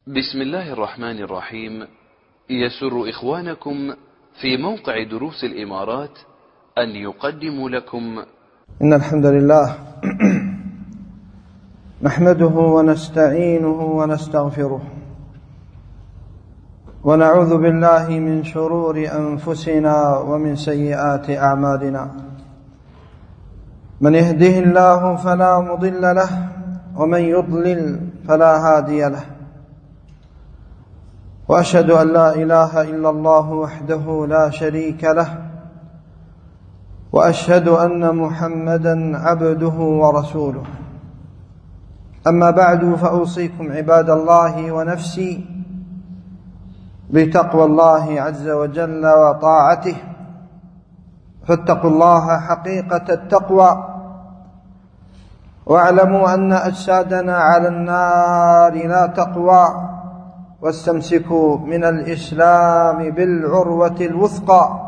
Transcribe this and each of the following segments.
بسم الله الرحمن الرحيم. يسر إخوانكم في موقع دروس الإمارات أن يقدموا لكم إن الحمد لله نحمده ونستعينه ونستغفره ونعوذ بالله من شرور أنفسنا ومن سيئات أعمالنا. من يهده الله فلا مضل له ومن يضلل فلا هادي له، وأشهد أن لا إله إلا الله وحده لا شريك له، وأشهد أن محمدا عبده ورسوله. أما بعد، فأوصيكم عباد الله ونفسي بتقوى الله عز وجل وطاعته، فاتقوا الله حقيقة التقوى، واعلموا أن أجسادنا على النار لا تقوى، واستمسكوا من الإسلام بالعروة الوثقى.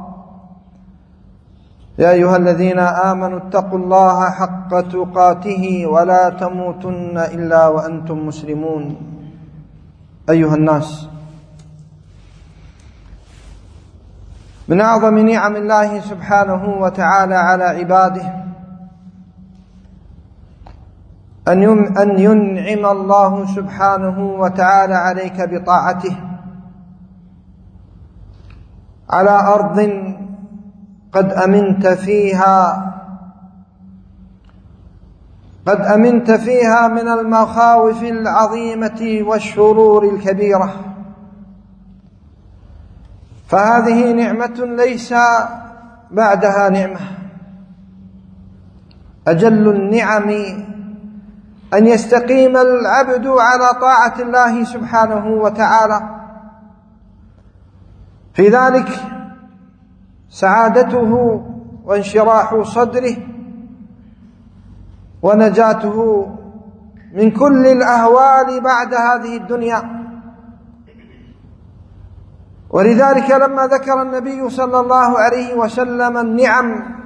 يا أيها الذين آمنوا اتقوا الله حق تقاته ولا تموتن إلا وأنتم مسلمون. أيها الناس، من أعظم نعم الله سبحانه وتعالى على عباده أن ينعم الله سبحانه وتعالى عليك بطاعته على أرض قد أمنت فيها من المخاوف العظيمة والشرور الكبيرة. فهذه نعمة ليس بعدها نعمة. أجل النعم أن يستقيم العبد على طاعة الله سبحانه وتعالى، في ذلك سعادته وانشراح صدره ونجاته من كل الأهوال بعد هذه الدنيا. ولذلك لما ذكر النبي صلى الله عليه وسلم النعم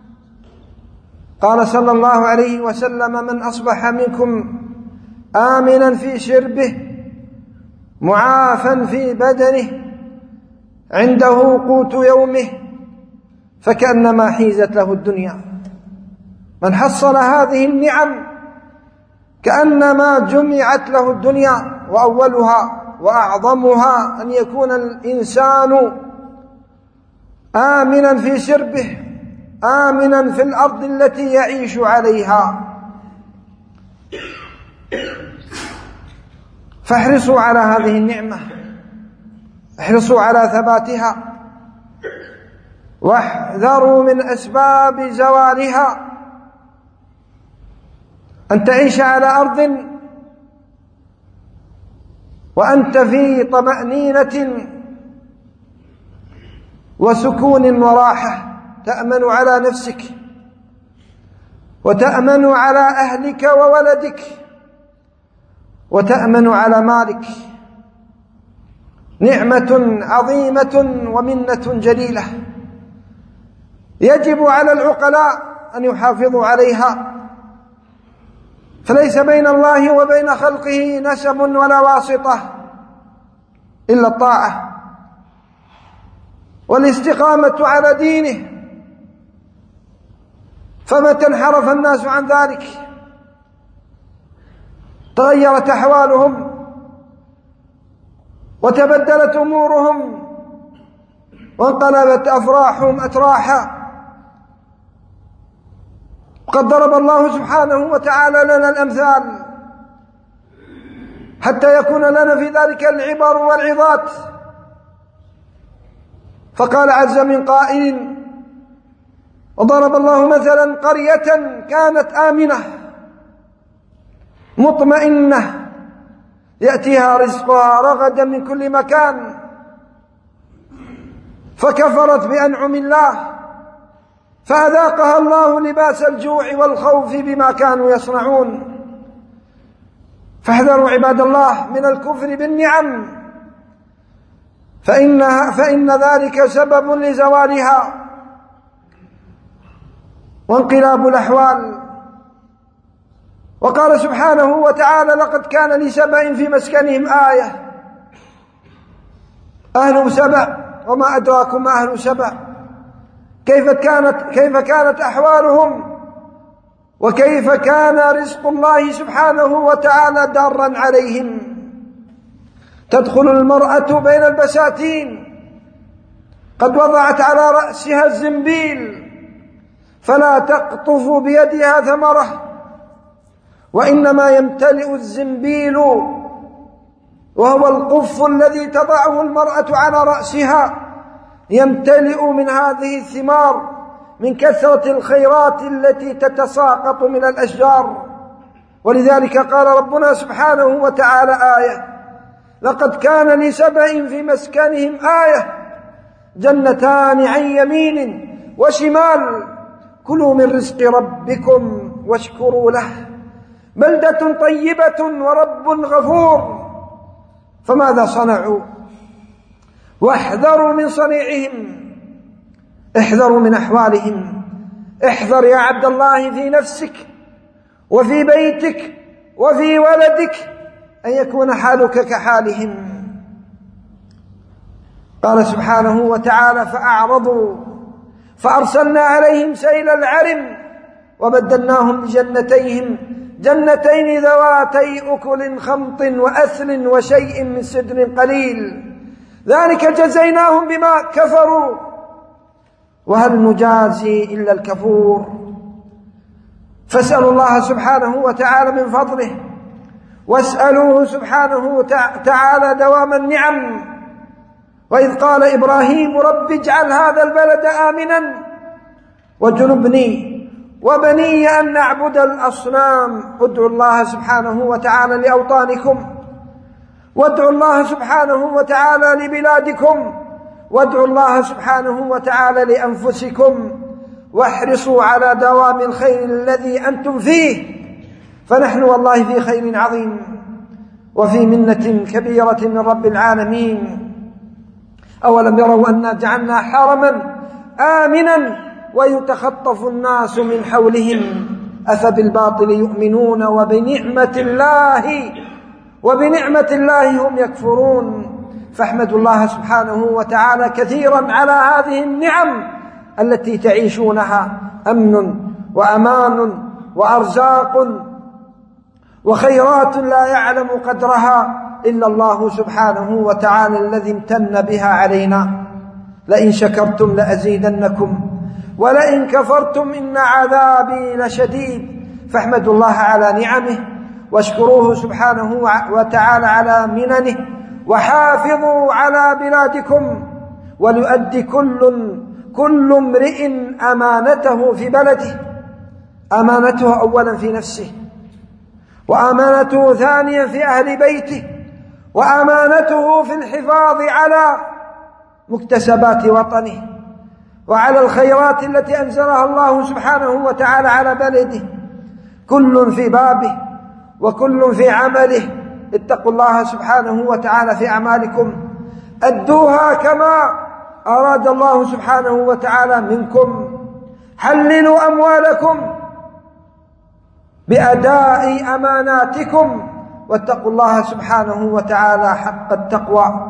قال صلى الله عليه وسلم: من أصبح منكم آمنا في شربه معافا في بدنه عنده قوت يومه فكأنما حيزت له الدنيا. من حصل هذه النعم كأنما جمعت له الدنيا، وأولها وأعظمها أن يكون الإنسان آمنا في شربه، آمنا في الأرض التي يعيش عليها. فاحرصوا على هذه النعمة، احرصوا على ثباتها، واحذروا من أسباب زوالها. أن تعيش على أرض وأنت في طمأنينة وسكون وراحة، تأمن على نفسك وتأمن على أهلك وولدك وتأمن على مالك. نعمة عظيمة ومنة جليلة يجب على العقلاء أن يحافظوا عليها، فليس بين الله وبين خلقه نسب ولا واسطة إلا الطاعة والاستقامة على دينه. فمتى انحرف الناس عن ذلك تغيرت أحوالهم وتبدلت أمورهم وانقلبت أفراحهم أتراحا. وقد ضرب الله سبحانه وتعالى لنا الأمثال حتى يكون لنا في ذلك العبر والعظات. فقال عز من قائل: وضرب الله مثلا قرية كانت آمنة مطمئنة يأتيها رزقها رغدا من كل مكان فكفرت بأنعم الله فأذاقها الله لباس الجوع والخوف بما كانوا يصنعون. فاحذروا عباد الله من الكفر بالنعم، فإن ذلك سبب لزوالها وانقلاب الأحوال. وقال سبحانه وتعالى: لقد كان لسبأ في مسكنهم آية أهل سبأ، وما أدراكم ما أهل سبأ، كيف كانت أحوالهم، وكيف كان رزق الله سبحانه وتعالى دارا عليهم. تدخل المرأة بين البساتين قد وضعت على رأسها الزنبيل، فلا تقطف بيدها ثمرة، وإنما يمتلئ الزنبيل وهو القف الذي تضعه المرأة على رأسها، يمتلئ من هذه الثمار من كثرة الخيرات التي تتساقط من الأشجار. ولذلك قال ربنا سبحانه وتعالى آية: لقد كان لسبأ في مسكنهم آية جنتان عن يمين وشمال كلوا من رزق ربكم واشكروا له بلدة طيبة ورب غفور. فماذا صنعوا؟ واحذروا من صنيعهم، احذروا من أحوالهم. احذر يا عبد الله في نفسك وفي بيتك وفي ولدك أن يكون حالك كحالهم. قال سبحانه وتعالى: فأعرضوا فأرسلنا عليهم سيل العرم وبدلناهم جنتين ذواتي أكل خمط وأثل وشيء من سدر قليل ذلك جزيناهم بما كفروا وهل نجازي إلا الكفور. فاسألوا الله سبحانه وتعالى من فضله، واسألوه سبحانه وتعالى دوام النعم. وإذ قال إبراهيم: رب اجعل هذا البلد آمنا واجنبني وبني أن نعبد الأصنام. ادعوا الله سبحانه وتعالى لأوطانكم، وادعوا الله سبحانه وتعالى لبلادكم، وادعوا الله سبحانه وتعالى لأنفسكم، واحرصوا على دوام الخير الذي أنتم فيه، فنحن والله في خير عظيم وفي منة كبيرة من رب العالمين. أولم يروا أنا جعلنا حرما آمنا ويتخطف الناس من حولهم أفبالباطل يؤمنون وبنعمة الله هم يكفرون. فاحمدوا الله سبحانه وتعالى كثيرا على هذه النعم التي تعيشونها: أمن وأمان وأرزاق وخيرات لا يعلم قدرها إلا الله سبحانه وتعالى الذي امتن بها علينا. لئن شكرتم لأزيدنكم ولئن كفرتم إن عذابي لشديد. فاحمدوا الله على نعمه واشكروه سبحانه وتعالى على مننه، وحافظوا على بلادكم، وليؤدي كل امرئ أمانته في بلده. أمانته أولا في نفسه، وأمانته ثانيا في أهل بيته، وأمانته في الحفاظ على مكتسبات وطنه وعلى الخيرات التي أنزلها الله سبحانه وتعالى على بلده. كل في بابه وكل في عمله. اتقوا الله سبحانه وتعالى في أعمالكم، أدوها كما أراد الله سبحانه وتعالى منكم. حللوا أموالكم بأداء أماناتكم، واتقوا الله سبحانه وتعالى حق التقوى.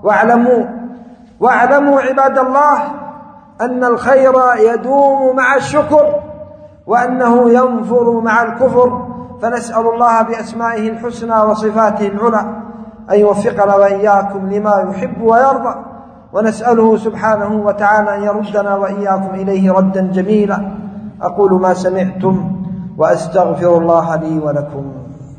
واعلموا عباد الله أن الخير يدوم مع الشكر، وأنه ينفر مع الكفر. فنسأل الله بأسمائه الحسنى وصفاته العلى أن يوفقنا وإياكم لما يحب ويرضى، ونسأله سبحانه وتعالى أن يردنا وإياكم إليه ردا جميلا. أقول ما سمعتم وأستغفر الله لي ولكم.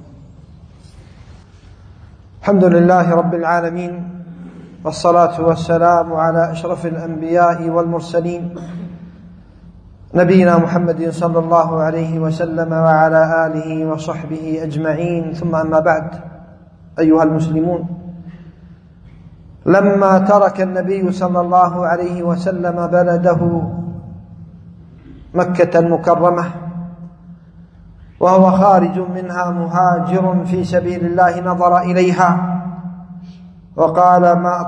الحمد لله رب العالمين، والصلاة والسلام على أشرف الأنبياء والمرسلين، نبينا محمد صلى الله عليه وسلم وعلى آله وصحبه أجمعين. ثم أما بعد، أيها المسلمون، لما ترك النبي صلى الله عليه وسلم بلده مكة المكرمة وهو خارج منها مهاجر في سبيل الله، نظر إليها وقال: ما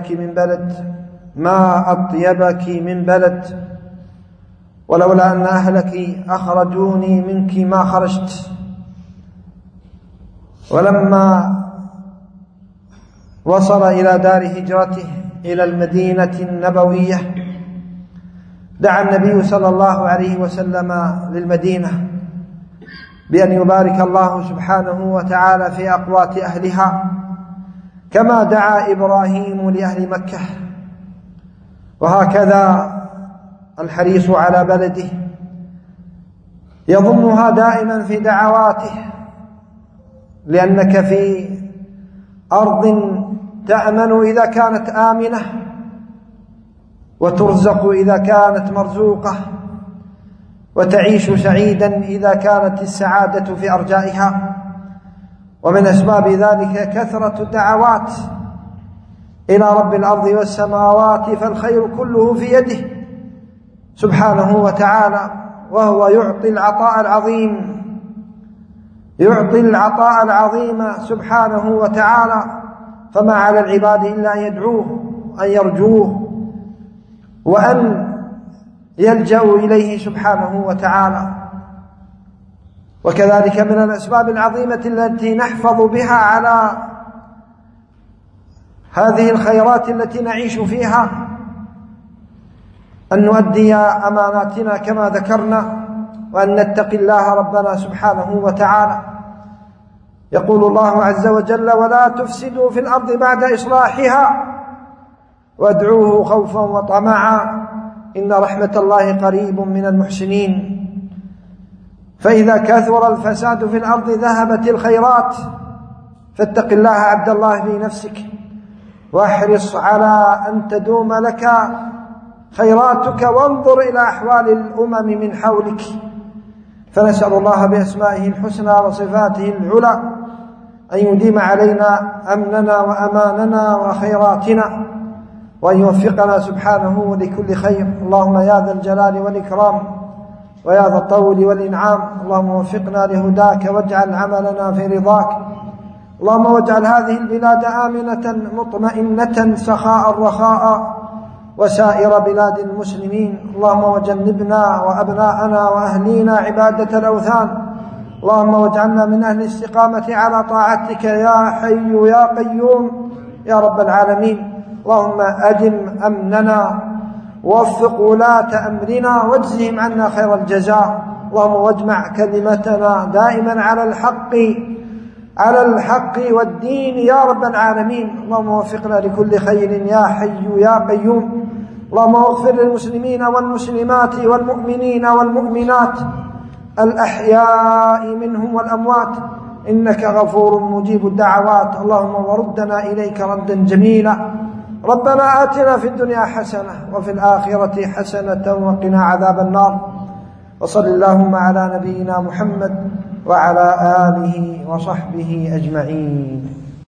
أطيبك من بلد، ولولا أن أهلك أخرجوني منك ما خرجت. ولما وصل إلى دار هجرته إلى المدينة النبوية دعا النبي صلى الله عليه وسلم للمدينة بأن يبارك الله سبحانه وتعالى في أقوات أهلها كما دعا إبراهيم لأهل مكة. وهكذا الحريص على بلده يضمها دائما في دعواته، لأنك في أرض تأمن إذا كانت آمنة، وترزق إذا كانت مرزوقة، وتعيش سعيدا إذا كانت السعادة في أرجائها. ومن أسباب ذلك كثرة الدعوات إلى رب الأرض والسماوات، فالخير كله في يده سبحانه وتعالى، وهو يعطي العطاء العظيم سبحانه وتعالى. فما على العباد إلا أن يدعوه، أن يرجوه، وأن يلجأوا إليه سبحانه وتعالى. وكذلك من الأسباب العظيمة التي نحفظ بها على هذه الخيرات التي نعيش فيها أن نؤدي أماناتنا كما ذكرنا، وأن نتقي الله ربنا سبحانه وتعالى. يقول الله عز وجل: ولا تفسدوا في الأرض بعد إصلاحها وادعوه خوفا وطمعا إن رحمة الله قريب من المحسنين. فإذا كثر الفساد في الأرض ذهبت الخيرات، فاتق الله عبد الله في نفسك، واحرص على أن تدوم لك خيراتك، وانظر إلى أحوال الأمم من حولك. فنسأل الله بأسمائه الحسنى وصفاته العلى أن يديم علينا أمننا وأماننا وخيراتنا، وأن يوفقنا سبحانه لكل خير. اللهم يا ذا الجلال والإكرام ويا ذا الطول والإنعام، اللهم وفقنا لهداك واجعل عملنا في رضاك. اللهم واجعل هذه البلاد آمنة مطمئنة سخاء رخاء، وسائر بلاد المسلمين. اللهم وجنبنا وأبناءنا وأهلينا عبادة الأوثان. اللهم واجعلنا من أهل الاستقامة على طاعتك يا حي يا قيوم يا رب العالمين. اللهم أدم أمننا، ووفق ولاة أمرنا، واجزهم عنا خير الجزاء. اللهم واجمع كلمتنا دائما على الحق والدين يا رب العالمين. اللهم وفقنا لكل خير يا حي يا قيوم. اللهم اغفر للمسلمين والمسلمات والمؤمنين والمؤمنات الأحياء منهم والأموات، إنك غفور مجيب الدعوات. اللهم وردنا إليك ردا جميلا. ربنا آتنا في الدنيا حسنة وفي الآخرة حسنة وقنا عذاب النار. وصل اللهم على نبينا محمد وعلى آله وصحبه أجمعين.